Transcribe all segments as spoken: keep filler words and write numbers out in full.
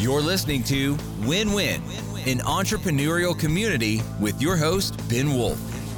You're listening to Win Win, an entrepreneurial community with your host, Ben Wolf.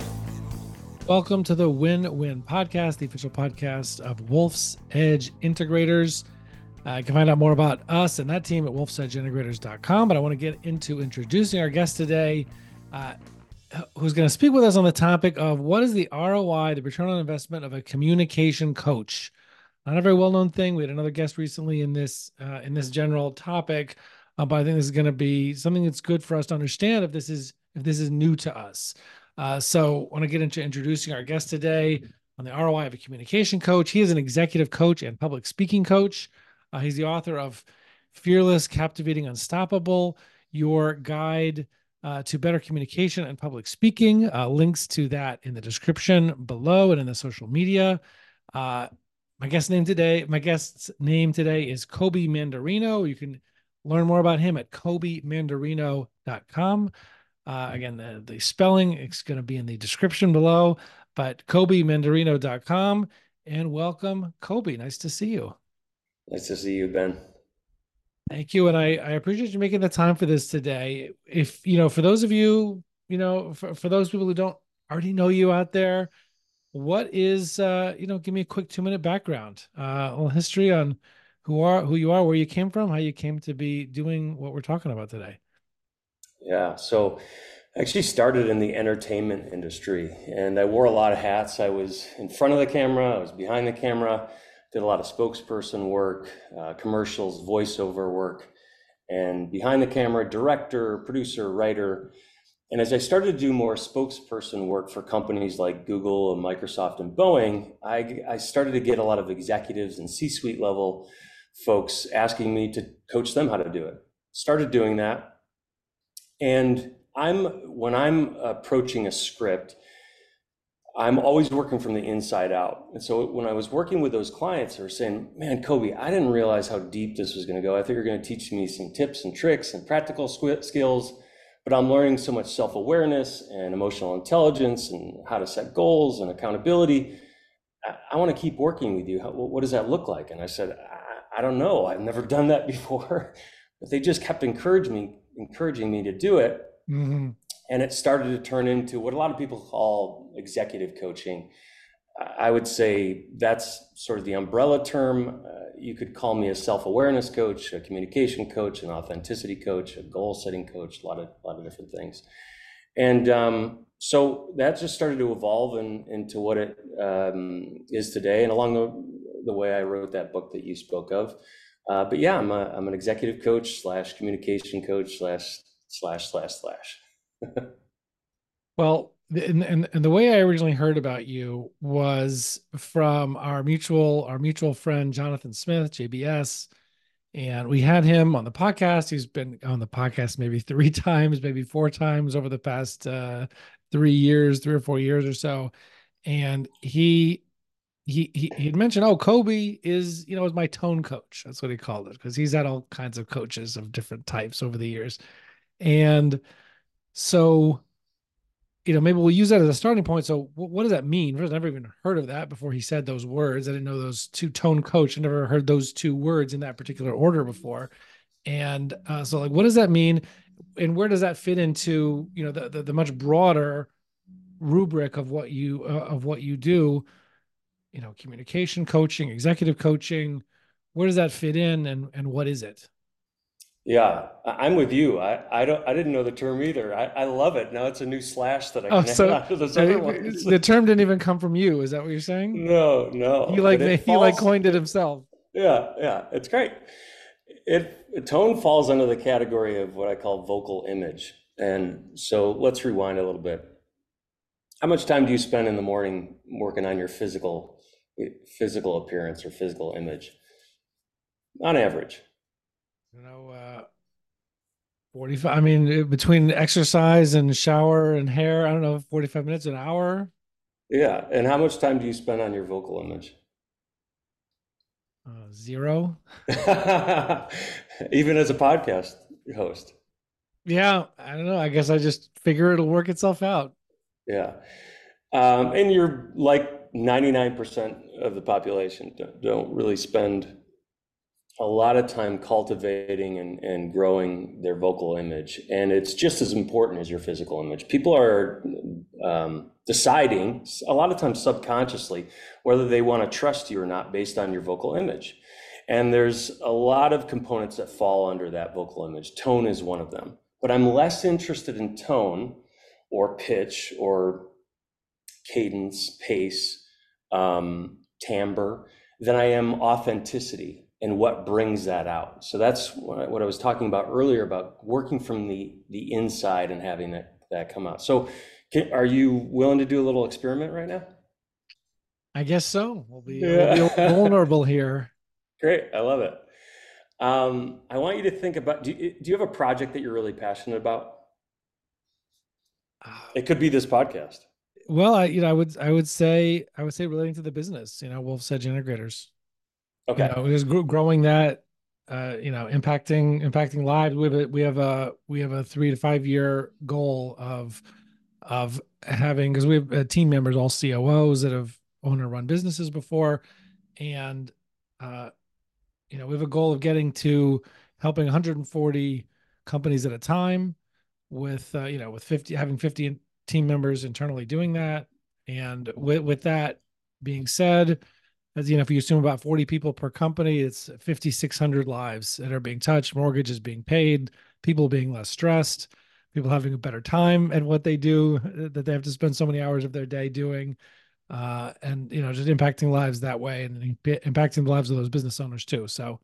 Welcome to the Win Win podcast, the official podcast of Wolf's Edge Integrators. Uh, you can find out more about us and that team at wolf's edge integrators dot com. But I want to get into introducing our guest today, uh, who's going to speak with us on the topic of what is the R O I, the return on investment of a communication coach. Not a very well-known thing. We had another guest recently in this uh, in this general topic, uh, but I think this is going to be something that's good for us to understand if this is if this is new to us. Uh, so I want to get into introducing our guest today on the R O I of a communication coach. He is an executive coach and public speaking coach. Uh, he's the author of Fearless, Captivating, Unstoppable, Your Guide uh, to Better Communication and Public Speaking. Uh, links to that in the description below and in the social media. Uh, My guest name today, my guest's name today is Kobe Mandarino. You can learn more about him at kobe mandarino dot com. Uh, again, the, the spelling is going to be in the description below, but kobe mandarino dot com. And welcome, Kobe. Nice to see you. Nice to see you, Ben. Thank you. And I, I appreciate you making the time for this today. If, you know, for those of you, you know, for, for those people who don't already know you out there, what is, uh, you know, give me a quick two minute background, uh, a little history on who are, who you are, where you came from, how you came to be doing what we're talking about today. Yeah. So I actually started in the entertainment industry and I wore a lot of hats. I was in front of the camera. I was behind the camera, did a lot of spokesperson work, uh, commercials, voiceover work, and behind the camera, director, producer, writer. And as I started to do more spokesperson work for companies like Google and Microsoft and Boeing, I, I started to get a lot of executives and C-suite level folks asking me to coach them how to do it. Started doing that. And I'm when I'm approaching a script, I'm always working from the inside out. And so when I was working with those clients, they were saying, man, Kobe, I didn't realize how deep this was going to go. I thought you were going to teach me some tips and tricks and practical skills. But I'm learning so much self-awareness and emotional intelligence and how to set goals and accountability. I, I want to keep working with you. How, what does that look like? And I said, I, I don't know. I've never done that before. But they just kept encouraging me, encouraging me to do it. Mm-hmm. And it started to turn into what a lot of people call executive coaching. I would say that's sort of the umbrella term. Uh, you could call me a self-awareness coach, a communication coach, an authenticity coach, a goal-setting coach, a lot of a lot of different things. And um, so that just started to evolve in, into what it um, is today. And along the, the way I wrote that book that you spoke of. Uh, but yeah, I'm a, I'm an executive coach slash communication coach slash slash slash slash. Well, and, and and the way I originally heard about you was from our mutual our mutual friend Jonathan Smith, J B S, and we had him on the podcast. He's been on the podcast maybe three times, maybe four times over the past uh, three years, three or four years or so. And he he he he'd mentioned, oh, Kobe is you know is my tone coach. That's what he called it because he's had all kinds of coaches of different types over the years, and so. You know, maybe we'll use that as a starting point. So what does that mean? I've never even heard of that before he said those words. I didn't know those two tone coach. I never heard those two words in that particular order before. And uh, so like, what does that mean? And where does that fit into, you know, the, the, the much broader rubric of what you, uh, of what you do, you know, communication coaching, executive coaching, where does that fit in and, and what is it? Yeah, I'm with you. I, I don't I didn't know the term either. I, I love it. Now it's a new slash that I can oh, add so, onto those other ones. The term didn't even come from you. Is that what you're saying? No, no. He like he falls, like coined it himself. Yeah, yeah. It's great. It tone falls under the category of what I call vocal image. And so let's rewind a little bit. How much time do you spend in the morning working on your physical physical appearance or physical image? On average. You know, uh, forty-five, I mean, between exercise and shower and hair, I don't know, forty-five minutes, an hour. Yeah. And how much time do you spend on your vocal image? Uh, zero. Even as a podcast host. Yeah. I don't know. I guess I just figure it'll work itself out. Yeah. Um, and you're like ninety-nine percent of the population don't, don't really spend a lot of time cultivating and, and growing their vocal image. And it's just as important as your physical image. People are um, deciding, a lot of times subconsciously, whether they want to trust you or not based on your vocal image. And there's a lot of components that fall under that vocal image. Tone is one of them. But I'm less interested in tone or pitch or cadence, pace, um, timbre than I am authenticity and what brings that out. So that's what I, what I was talking about earlier about working from the the inside and having that that come out. So can, are you willing to do a little experiment right now? I guess so. We'll be, Yeah. we'll be vulnerable here. Great, I love it. Um, I want you to think about, do you, do you have a project that you're really passionate about? It could be this podcast. Well, I, you know, I would, I would say, I would say relating to the business, you know, Wolf's Edge Integrators. Okay. You know, just gr- growing that, uh, you know, impacting, impacting lives. We have a, we have a, we have a three to five year goal of, of having, because we have uh, team members, all C O Os that have owned and run businesses before, and, uh, you know, we have a goal of getting to helping one hundred forty companies at a time with, uh, you know, with fifty, having fifty team members internally doing that. And with, with that being said, as you know, if you assume about forty people per company, it's five thousand six hundred lives that are being touched, mortgages being paid, people being less stressed, people having a better time at what they do that they have to spend so many hours of their day doing. Uh, and, you know, just impacting lives that way and impacting the lives of those business owners too. So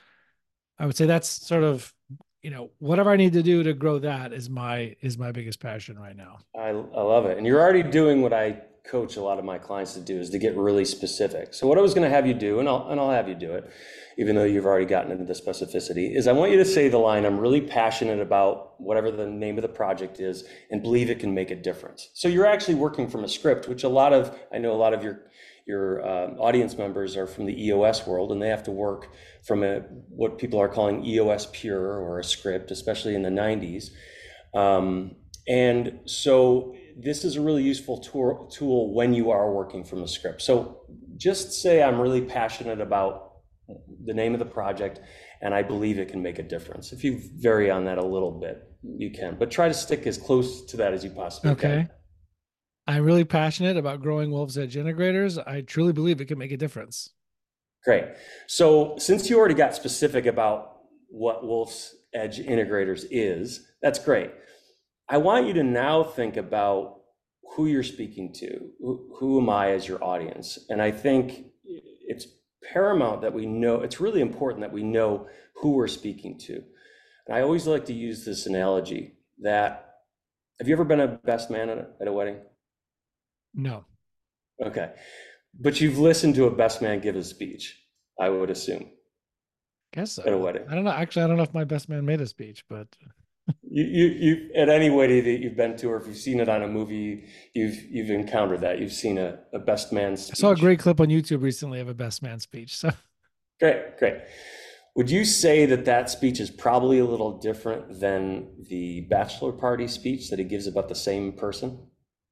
I would say that's sort of, you know, whatever I need to do to grow that is my, is my biggest passion right now. I, I love it. And you're already doing what I coach a lot of my clients to do, is to get really specific. So what I was going to have you do, and I'll, and I'll have you do it, even though you've already gotten into the specificity, is I want you to say the line, I'm really passionate about whatever the name of the project is and believe it can make a difference. So you're actually working from a script, which a lot of, I know a lot of your your uh, audience members are from the E O S world, and they have to work from a what people are calling E O S pure or a script, especially in the nineties. Um, and so this is a really useful tool, tool when you are working from a script. So just say, I'm really passionate about the name of the project and I believe it can make a difference. If you vary on that a little bit, you can, but try to stick as close to that as you possibly okay. can. I'm really passionate about growing Wolf's Edge Integrators. I truly believe it can make a difference. Great. So since you already got specific about what Wolf's Edge Integrators is, that's great. I want you to now think about who you're speaking to. Who, who am I as your audience? And I think it's paramount that we know, it's really important that we know who we're speaking to. And I always like to use this analogy that, have you ever been a best man at a, at a wedding? No. Okay. But you've listened to a best man give a speech, I would assume. Guess so. At a wedding. I don't know. Actually, I don't know if my best man made a speech, but you, you, you at any wedding that you've been to, or if you've seen it on a movie, you've you've encountered that. You've seen a, a best man speech. I saw a great clip on YouTube recently of a best man speech. So great, great. Would you say that that speech is probably a little different than the bachelor party speech that he gives about the same person?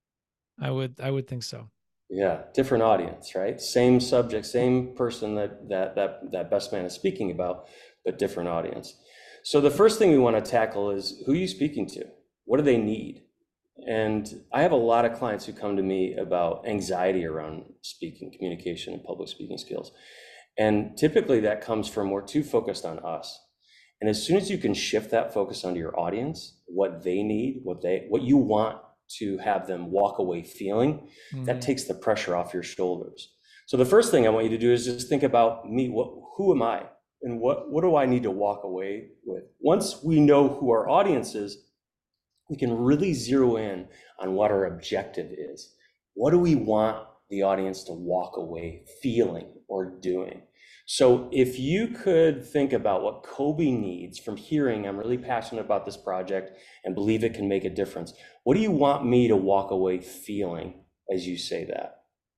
I would I would think so. Yeah, different audience, right? Same subject, same person that that that that best man is speaking about, but different audience. So the first thing we want to tackle is, who are you speaking to? What do they need? And I have a lot of clients who come to me about anxiety around speaking, communication, and public speaking skills. And typically that comes from, we're too focused on us. And as soon as you can shift that focus onto your audience, what they need, what they what you want to have them walk away feeling, mm-hmm. that takes the pressure off your shoulders. So the first thing I want you to do is just think about me. What, who am I? And what, what do I need to walk away with? Once we know who our audience is, we can really zero in on what our objective is. What do we want the audience to walk away feeling or doing? So if you could think about what Kobe needs from hearing, I'm really passionate about this project and believe it can make a difference. What do you want me to walk away feeling as you say that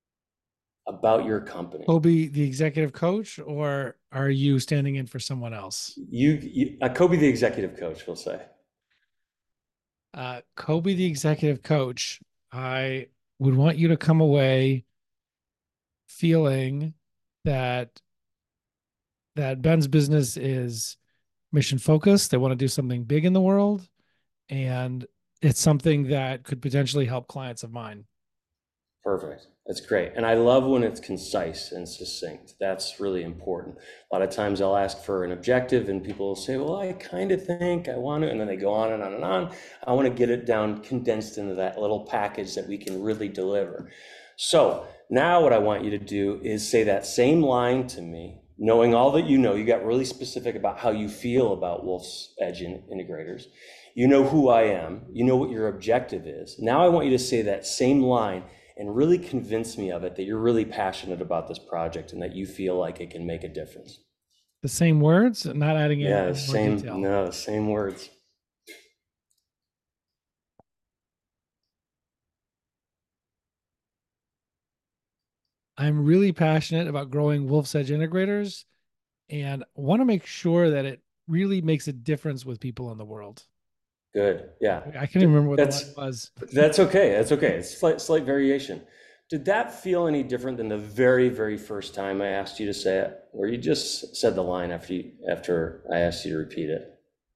about your company? Kobe, the executive coach, or are you standing in for someone else? You, you uh, Kobe, the executive coach, we'll say. Uh, Kobe, the executive coach, I would want you to come away feeling that that Ben's business is mission focused. They want to do something big in the world, and it's something that could potentially help clients of mine. Perfect. That's great. And I love when it's concise and succinct. That's really important. A lot of times I'll ask for an objective and people will say, well, I kind of think I want to, and then they go on and on and on. I want to get it down condensed into that little package that we can really deliver. So now what I want you to do is say that same line to me, knowing all that you know. You got really specific about how you feel about Wolf's Edge Integrators. You know who I am. You know what your objective is. Now I want you to say that same line and really convince me of it, that you're really passionate about this project and that you feel like it can make a difference. The same words, not adding yeah, any the more same, detail. No, the same words. I'm really passionate about growing Wolf's Edge Integrators and want to make sure that it really makes a difference with people in the world. Good. Yeah. I can't even remember what that's, the line was. That's okay. That's okay. It's slight, slight variation. Did that feel any different than the very, very first time I asked you to say it, or you just said the line after you, after I asked you to repeat it?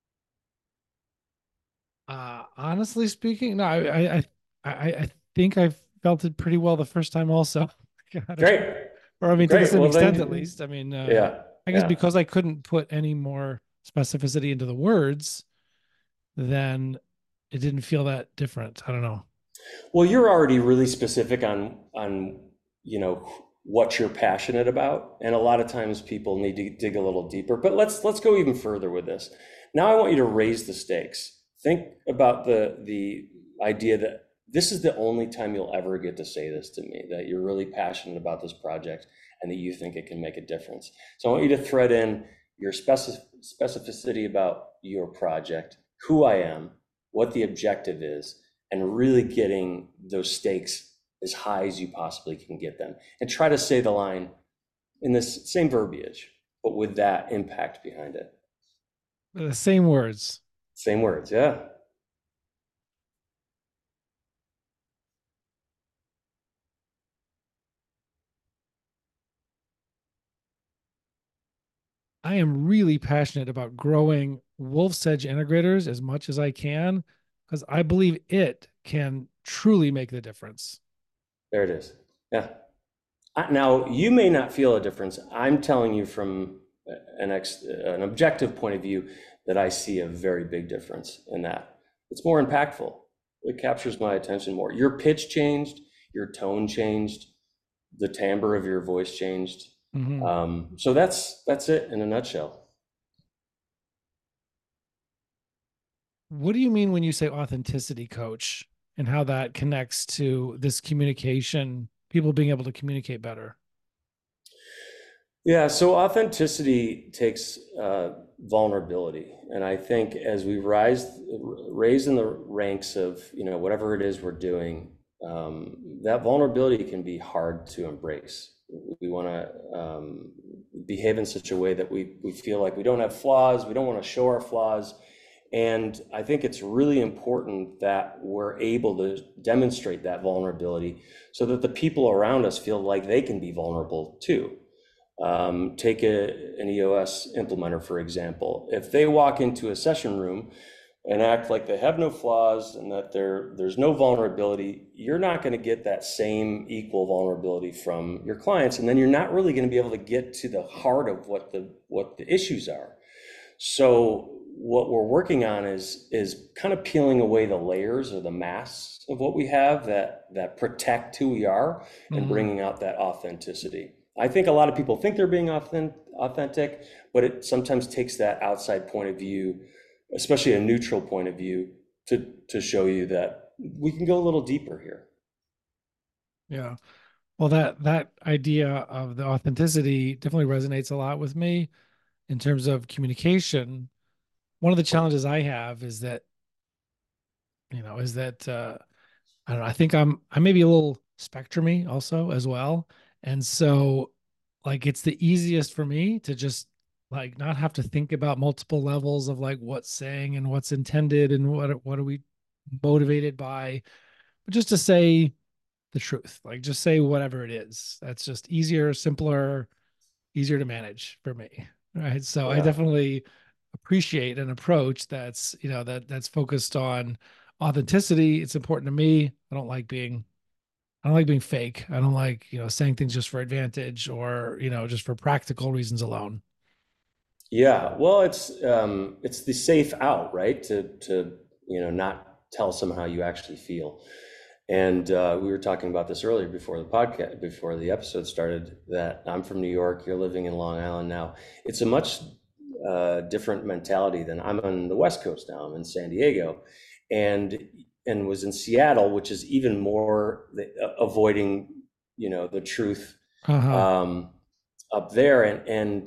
Uh, honestly speaking, no, I, I, I, I think I felt it pretty well the first time also. God, Great. Or I mean, Great. to some well, extent, then, at least. I mean, uh, yeah. I guess yeah. because I couldn't put any more specificity into the words, then it didn't feel that different. I don't know. Well, you're already really specific on, on, you know, what you're passionate about. And a lot of times people need to dig a little deeper, but let's, let's go even further with this. Now I want you to raise the stakes. Think about the, the idea that this is the only time you'll ever get to say this to me, that you're really passionate about this project and that you think it can make a difference. So I want you to thread in your specific, specificity about your project, who I am, what the objective is, and really getting those stakes as high as you possibly can get them. And try to say the line in this same verbiage, but with that impact behind it. The same words. Same words, yeah. I am really passionate about growing Wolf's Edge Integrators as much as I can, because I believe it can truly make the difference. There it is. Yeah. Now, you may not feel a difference. I'm telling you from an, ex, an objective point of view that I see a very big difference in that. It's more impactful. It captures my attention more. Your pitch changed, your tone changed, the timbre of your voice changed. Mm-hmm. Um, so that's that's it in a nutshell. What do you mean when you say authenticity, coach, and how that connects to this communication, people being able to communicate better? Yeah, so authenticity takes uh, vulnerability, and I think as we rise, raise in the ranks of you know whatever it is we're doing, um, that vulnerability can be hard to embrace. We want to um, behave in such a way that we we feel like we don't have flaws. We don't want to show our flaws. And I think it's really important that we're able to demonstrate that vulnerability so that the people around us feel like they can be vulnerable too. Um, take a, an E O S implementer, for example. If they walk into a session room and act like they have no flaws and that there, there's no vulnerability, you're not going to get that same equal vulnerability from your clients. And then you're not really going to be able to get to the heart of what the, what the issues are. So what we're working on is, is kind of peeling away the layers or the masks of what we have that, that protect who we are mm-hmm. and bringing out that authenticity. I think a lot of people think they're being authentic, but it sometimes takes that outside point of view, especially a neutral point of view, to to show you that we can go a little deeper here. Yeah. Well, that that idea of the authenticity definitely resonates a lot with me in terms of communication. One of the challenges I have is that, you know, is that uh, I don't know, I think I'm I may be a little spectrumy also as well. And so like it's the easiest for me to just like not have to think about multiple levels of like what's saying and what's intended and what what are we motivated by, but just to say the truth, like just say whatever it is. That's just easier, simpler, easier to manage for me. Right. So I Yeah. definitely appreciate an approach that's, you know, that that's focused on authenticity. It's important to me. I don't like being I don't like being fake. I don't like, you know, saying things just for advantage or, you know, just for practical reasons alone. Yeah, well, it's um, it's the safe out, right? To to you know not tell someone how you actually feel. And uh, we were talking about this earlier before the podcast, before the episode started. That I'm from New York, you're living in Long Island now. It's a much uh, different mentality than I'm on the West Coast now. I'm in San Diego, and and was in Seattle, which is even more the, uh, avoiding, you know, the truth Uh-huh. um, up there, and and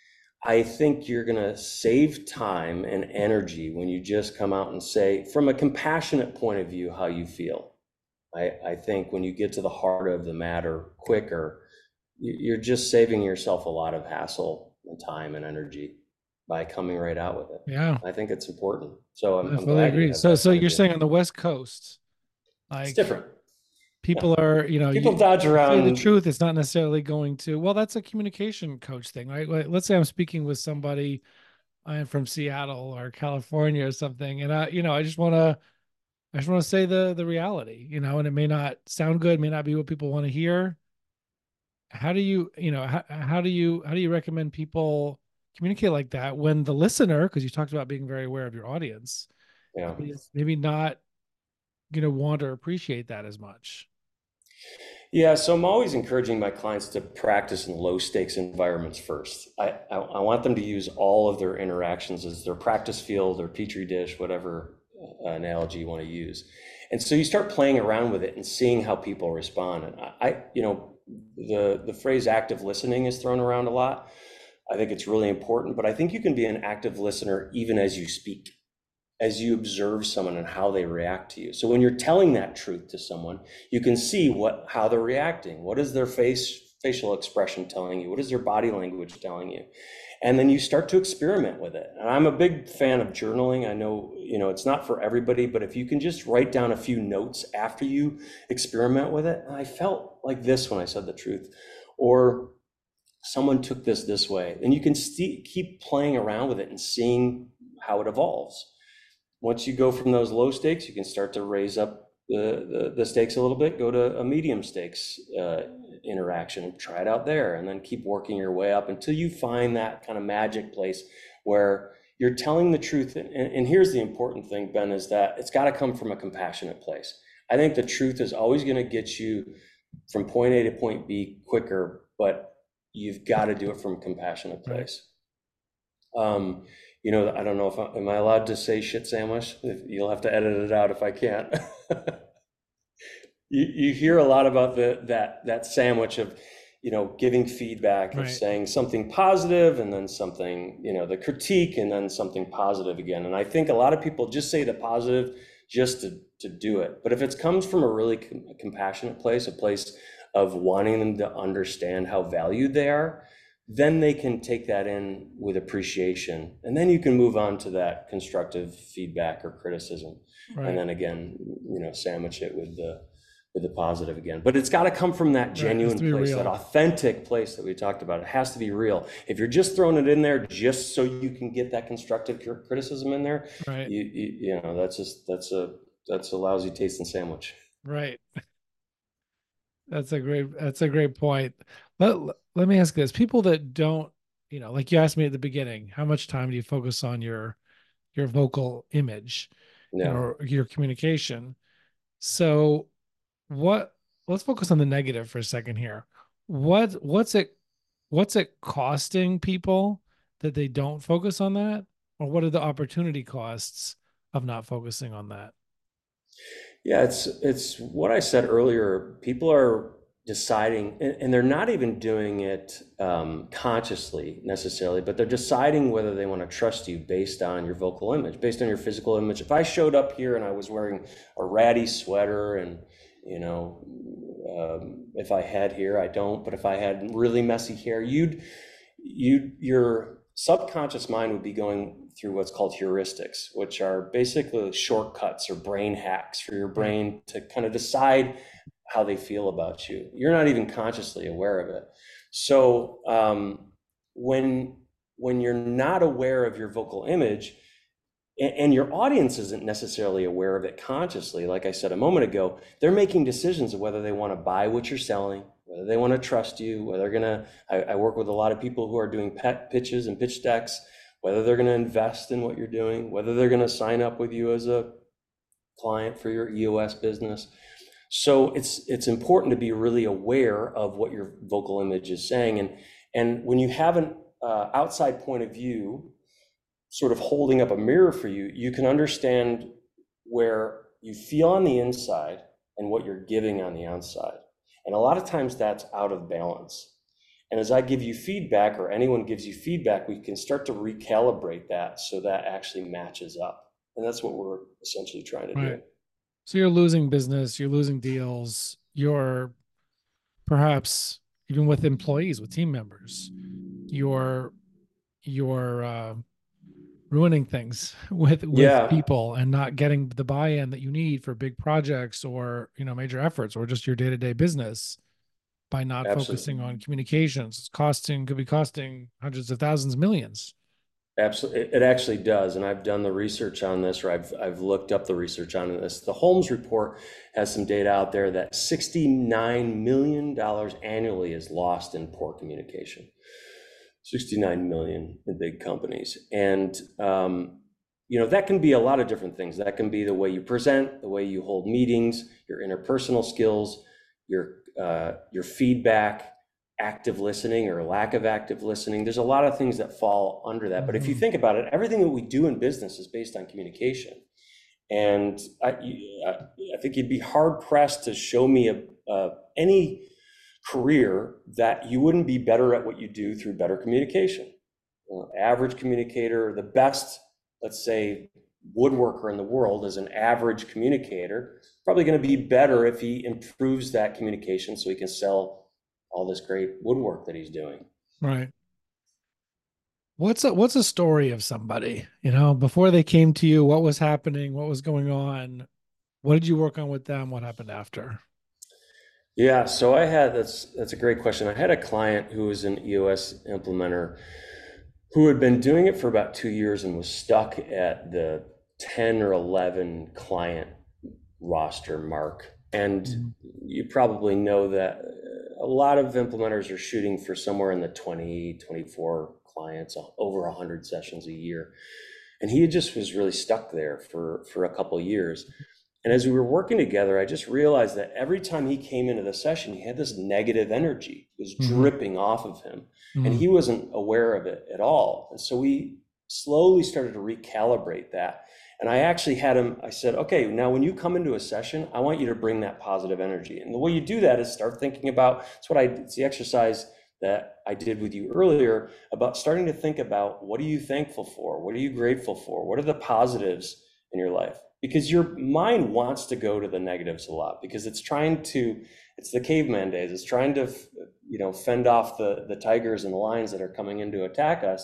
I think you're going to save time and energy when you just come out and say, from a compassionate point of view, how you feel. I, I think when you get to the heart of the matter quicker, you- are just saving yourself a lot of hassle and time and energy by coming right out with it. Yeah. I think it's important. So I'm, I I'm fully glad you agree. have So that so point of you're view. saying on the West Coast, It's like different. Yeah. people are, you know, People you, dodge you say the around. truth, it's not necessarily going to, well, that's a communication coach thing, right? Like, let's say I'm speaking with somebody I'm from Seattle or California or something, and I, you know, I just want to, I just want to say the the reality, you know, and it may not sound good, may not be what people want to hear. How do you, you know, how, how do you, how do you recommend people communicate like that when the listener, because you talked about being very aware of your audience, Yeah. maybe, maybe not going to want or appreciate that as much? Yeah, so I'm always encouraging my clients to practice in low stakes environments first. I, I, I want them to use all of their interactions as their practice field or petri dish, whatever uh, analogy you want to use. And so you start playing around with it and seeing how people respond. And I, I you know, the the phrase active listening is thrown around a lot. I think it's really important, but I think you can be an active listener even as you speak, as you observe someone and how they react to you. So when you're telling that truth to someone, you can see what how they're reacting. What is their face facial expression telling you? What is their body language telling you? And then you start to experiment with it. And I'm a big fan of journaling. I know, you know, it's not for everybody, but if you can just write down a few notes after you experiment with it, and I felt like this when I said the truth, or someone took this this way, then you can st- keep playing around with it and seeing how it evolves. Once you go from those low stakes, you can start to raise up the, the, the stakes a little bit, go to a medium stakes uh, interaction, try it out there, and then keep working your way up until you find that kind of magic place where you're telling the truth. And, and here's the important thing, Ben, is that it's got to come from a compassionate place. I think the truth is always going to get you from point A to point B quicker, but you've got to do it from a compassionate place. Right. Um, you know, I don't know if I, am I allowed to say shit sandwich? You'll have to edit it out if I can't. you, you hear a lot about the that that sandwich of, you know, giving feedback, right, of saying something positive and then something, you know, the critique and then something positive again. And I think a lot of people just say the positive just to, to do it. But if it comes from a really com- compassionate place, a place of wanting them to understand how valued they are, then they can take that in with appreciation. And then you can move on to that constructive feedback or criticism. Right. And then again, you know, sandwich it with the with the positive again. But it's got to come from that genuine right, place, real. That authentic place that we talked about. It has to be real. If you're just throwing it in there just so you can get that constructive criticism in there, right, you, you, you know, that's just that's a that's a lousy tasting sandwich. Right. That's a great that's a great point. Let let me ask this. People that don't, you know, like you asked me at the beginning, how much time do you focus on your your vocal image, yeah, or your communication? So what let's focus on the negative for a second here. What what's it what's it costing people that they don't focus on that? Or what are the opportunity costs of not focusing on that? Yeah, it's it's what I said earlier. People are deciding, and, and they're not even doing it um, consciously necessarily, but they're deciding whether they want to trust you based on your vocal image, based on your physical image. If I showed up here and I was wearing a ratty sweater and, you know, um, if I had hair, I don't, but if I had really messy hair, you'd, you, your subconscious mind would be going through what's called heuristics, which are basically shortcuts or brain hacks for your brain to kind of decide how they feel about you. You're not even consciously aware of it. So um, when when you're not aware of your vocal image, and, and your audience isn't necessarily aware of it consciously, like I said a moment ago, they're making decisions of whether they want to buy what you're selling, whether they want to trust you, whether they're gonna, I, I work with a lot of people who are doing pet pitches and pitch decks, whether they're gonna invest in what you're doing, whether they're gonna sign up with you as a client for your E O S business. So it's it's important to be really aware of what your vocal image is saying. And, and when you have an uh, outside point of view, sort of holding up a mirror for you, you can understand where you feel on the inside and what you're giving on the outside. And a lot of times that's out of balance. And as I give you feedback, or anyone gives you feedback, we can start to recalibrate that so that actually matches up. And that's what we're essentially trying to Right. do. So you're losing business, you're losing deals, you're perhaps even with employees, with team members, you're you're uh, ruining things with with Yeah. people and not getting the buy-in that you need for big projects or, you know, major efforts, or just your day-to-day business by not Absolutely. focusing on communications. It's costing, could be costing hundreds of thousands, millions. Absolutely, it actually does, and I've done the research on this, or I've I've looked up the research on this. The Holmes report has some data out there that sixty-nine million dollars annually is lost in poor communication. sixty-nine million in big companies, and um, you know that can be a lot of different things. That can be the way you present, the way you hold meetings, your interpersonal skills, your uh, your feedback, active listening or lack of active listening. There's a lot of things that fall under that. But if you think about it, everything that we do in business is based on communication. And I, I think you'd be hard pressed to show me a, uh, any career that you wouldn't be better at what you do through better communication. You know, average communicator, the best, let's say, woodworker in the world is an average communicator, probably going to be better if he improves that communication so he can sell all this great woodwork that he's doing. Right. What's a, what's a story of somebody, you know, before they came to you, what was happening, what was going on? What did you work on with them? What happened after? Yeah, so I had, that's, that's a great question. I had a client who was an E O S implementer who had been doing it for about two years and was stuck at the ten or eleven client roster mark. And mm-hmm. you probably know that a lot of implementers are shooting for somewhere in the twenty, twenty-four clients, over one hundred sessions a year. And he just was really stuck there for, for a couple of years. And as we were working together, I just realized that every time he came into the session, he had this negative energy. It was mm-hmm. dripping off of him. Mm-hmm. And he wasn't aware of it at all. And so we slowly started to recalibrate that. And I actually had him, I said, okay, now when you come into a session, I want you to bring that positive energy. And the way you do that is start thinking about, it's what I, it's the exercise that I did with you earlier about starting to think about, what are you thankful for? What are you grateful for? What are the positives in your life? Because your mind wants to go to the negatives a lot, because it's trying to, it's the caveman days. It's trying to, you know, fend off the, the tigers and the lions that are coming in to attack us.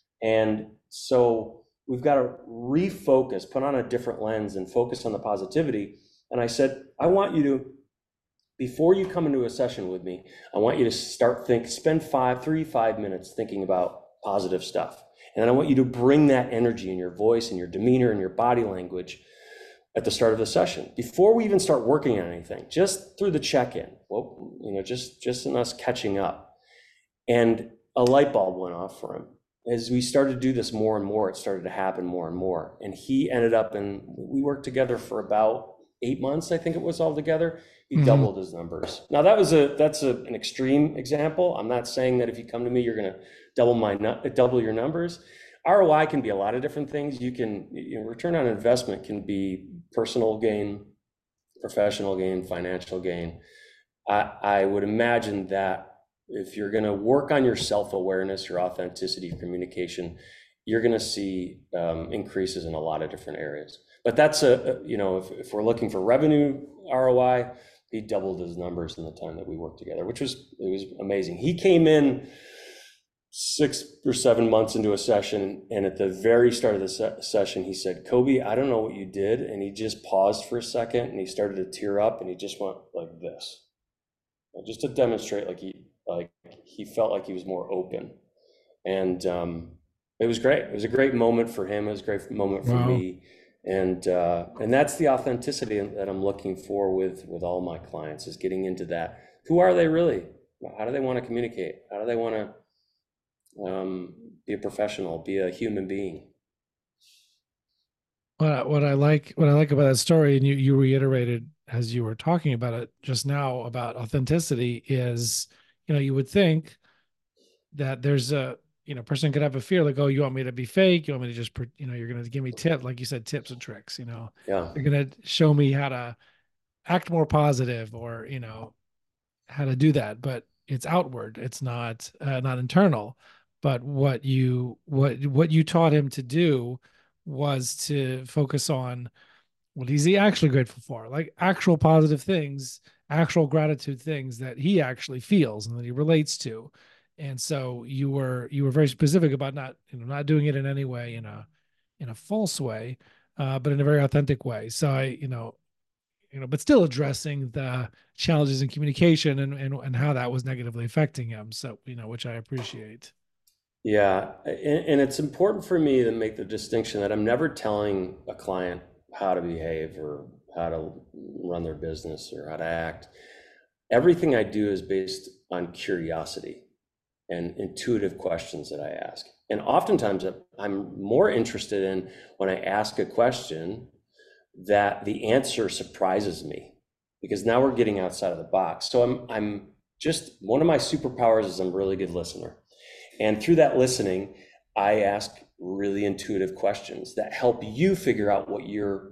And so we've got to refocus, put on a different lens and focus on the positivity. And I said, I want you to, before you come into a session with me, I want you to start think, spend five, three, five minutes thinking about positive stuff. And then I want you to bring that energy in your voice and your demeanor and your body language at the start of the session, before we even start working on anything, just through the check-in, well, you know, just, just in us catching up. And a light bulb went off for him. As we started to do this more and more, it started to happen more and more. And he ended up in, we worked together for about eight months, I think it was altogether. He mm-hmm. doubled his numbers. Now that was a, that's a, an extreme example. I'm not saying that if you come to me, you're going to double my, double your numbers. R O I can be a lot of different things. You can, you know, return on investment can be personal gain, professional gain, financial gain. I, I would imagine that if you're going to work on your self-awareness, your authenticity, communication, you're going to see um, increases in a lot of different areas. But that's a, a you know, if, if we're looking for revenue R O I, he doubled his numbers in the time that we worked together, which was, it was amazing. He came in six or seven months into a session, and at the very start of the se- session, he said, Kobe, I don't know what you did. And he just paused for a second and he started to tear up and he just went like this, just to demonstrate like he, like he felt like he was more open. And um, It was great. It was a great moment for him. It was a great moment for Wow. me. And uh, and that's the authenticity that I'm looking for with with all my clients, is getting into that. Who are they really? How do they want to communicate? How do they want to um, be a professional, be a human being? What I, what I like what I like about that story, and you you reiterated as you were talking about it just now about authenticity, is, you know, you would think that there's a, you know, person could have a fear like, oh, you want me to be fake? You want me to just, you know, you're going to give me tips, like you said, tips and tricks, you know, Yeah. you're going to show me how to act more positive, or, you know, how to do that. But it's outward. It's not, uh, not internal. But what you, what, what you taught him to do was to focus on what is he actually grateful for, like actual positive things, actual gratitude things that he actually feels and that he relates to. And so you were you were very specific about not, you know, not doing it in any way in a in a false way, uh, but in a very authentic way. So I, you know, you know, but still addressing the challenges in communication and and, and how that was negatively affecting him. So, you know, which I appreciate. Yeah, and, and it's important for me to make the distinction that I'm never telling a client how to behave or how to run their business or how to act. Everything I do is based on curiosity and intuitive questions that I ask. And oftentimes I'm more interested in when I ask a question that the answer surprises me, because now we're getting outside of the box. So I'm I'm just, one of my superpowers is I'm a really good listener. And through that listening, I ask really intuitive questions that help you figure out what your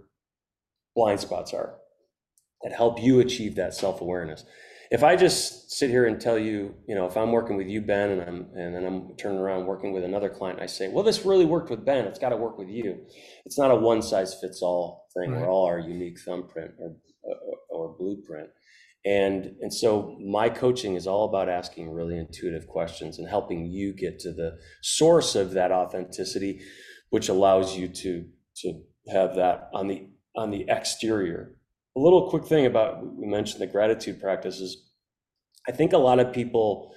blind spots are, that help you achieve that self-awareness. If I just sit here and tell you, you know, if I'm working with you, Ben, and I'm and then I'm turning around working with another client, and I say, well, this really worked with Ben, it's got to work with you. It's not a one size fits all thing. Right. We're all our unique thumbprint or, or, or blueprint. And, and so my coaching is all about asking really intuitive questions and helping you get to the source of that authenticity, which allows you to, to have that on the, on the exterior. A little quick thing about, we mentioned the gratitude practices. I think a lot of people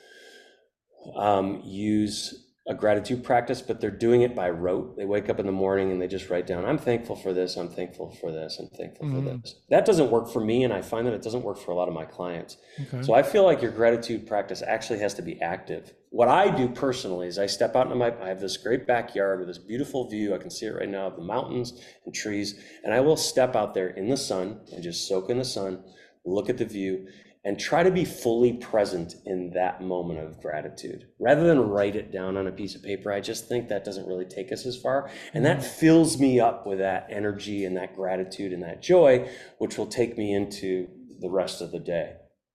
um, use a gratitude practice, but they're doing it by rote. They wake up in the morning and they just write down, I'm thankful for this, I'm thankful for this, I'm thankful Mhm. for this. That doesn't work for me, and I find that it doesn't work for a lot of my clients. Okay. So I feel like your gratitude practice actually has to be active. What I do personally is I step out into my, I have this great backyard with this beautiful view, I can see it right now, of the mountains and trees, and I will step out there in the sun and just soak in the sun, look at the view, and try to be fully present in that moment of gratitude rather than write it down on a piece of paper. I just think that doesn't really take us as far. And that fills me up with that energy and that gratitude and that joy, which will take me into the rest of the day.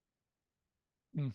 Mm.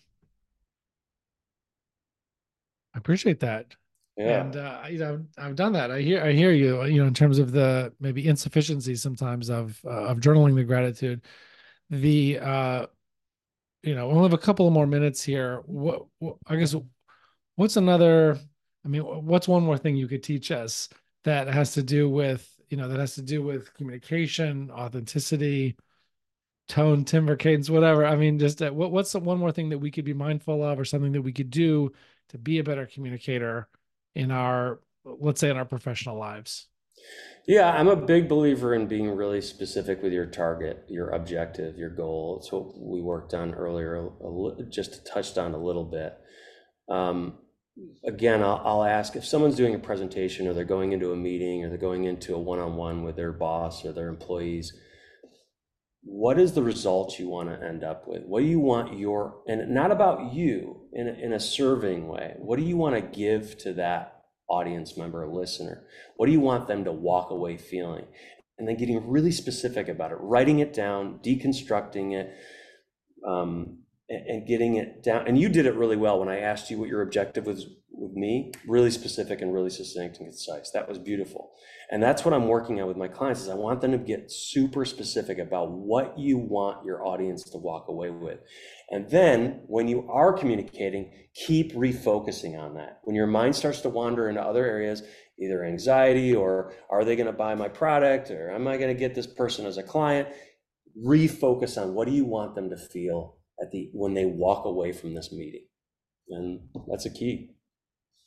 I appreciate that. Yeah. And uh, you know, I've, I've done that. I hear, I hear you. You know, in terms of the maybe insufficiency sometimes of uh, of journaling the gratitude. The uh, you know, we'll have a couple of more minutes here. What, what I guess, what's another? I mean, what's one more thing you could teach us that has to do with, you know, that has to do with communication, authenticity, tone, timbre, cadence, whatever. I mean, just uh, what, what's the one more thing that we could be mindful of, or something that we could do to be a better communicator in our, let's say, in our professional lives? Yeah, I'm a big believer in being really specific with your target, your objective, your goal. It's what we worked on earlier, a, a, just touched on a little bit. Um, again, I'll, I'll ask if someone's doing a presentation, or they're going into a meeting, or they're going into a one-on-one with their boss or their employees, what is the result you want to end up with? What do you want your, and not about you in a, in a serving way, what do you want to give to that audience member or listener? What do you want them to walk away feeling? And then getting really specific about it, writing it down, deconstructing it, um, and, and getting it down. And you did it really well when I asked you what your objective was with me, really specific and really succinct and concise. That was beautiful. And that's what I'm working on with my clients, is I want them to get super specific about what you want your audience to walk away with. And then when you are communicating, keep refocusing on that. When your mind starts to wander into other areas, either anxiety, or are they going to buy my product, or am I going to get this person as a client, refocus on what do you want them to feel at the when they walk away from this meeting. And that's a key.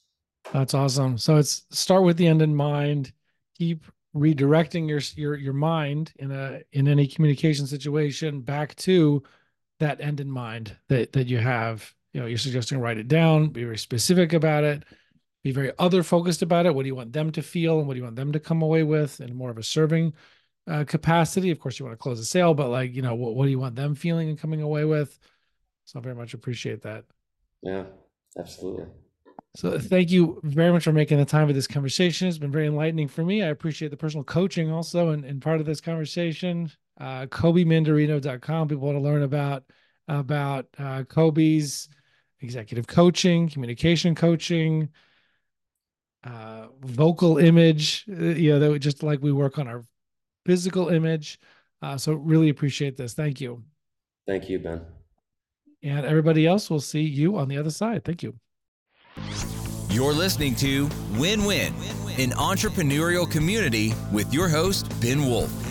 That's awesome. So it's start with the end in mind, keep redirecting your your your mind in a in any communication situation back to that end in mind that that you have. You know, you're suggesting write it down, be very specific about it, be very other focused about it. What do you want them to feel and what do you want them to come away with in more of a serving uh, capacity? Of course, you want to close a sale, but like, you know, what, what do you want them feeling and coming away with? So I very much appreciate that. Yeah, absolutely. So thank you very much for making the time for this conversation. It's been very enlightening for me. I appreciate the personal coaching also and, and part of this conversation. Uh, Kobe Mandarino dot com. People want to learn about, about uh, Kobe's executive coaching, communication coaching, uh, vocal image, uh, you know, that we just like we work on our physical image. Uh, so really appreciate this. Thank you. Thank you, Ben. And everybody else, we'll see you on the other side. Thank you. You're listening to Win Win, an entrepreneurial community with your host, Ben Wolf.